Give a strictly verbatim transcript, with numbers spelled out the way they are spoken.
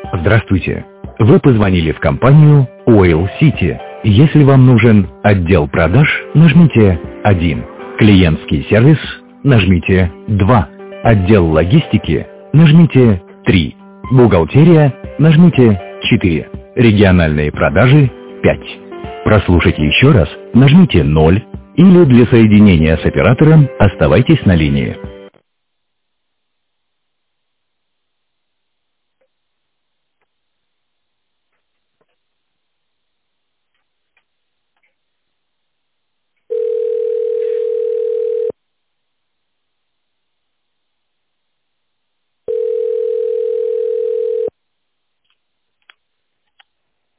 Здравствуйте. Вы позвонили в компанию Oil City. Если вам нужен отдел продаж, нажмите один. Клиентский сервис, нажмите два. Отдел логистики, нажмите три. Бухгалтерия, нажмите четыре. Региональные продажи, пять. Прослушайте еще раз, нажмите ноль. Или для соединения с оператором оставайтесь на линии.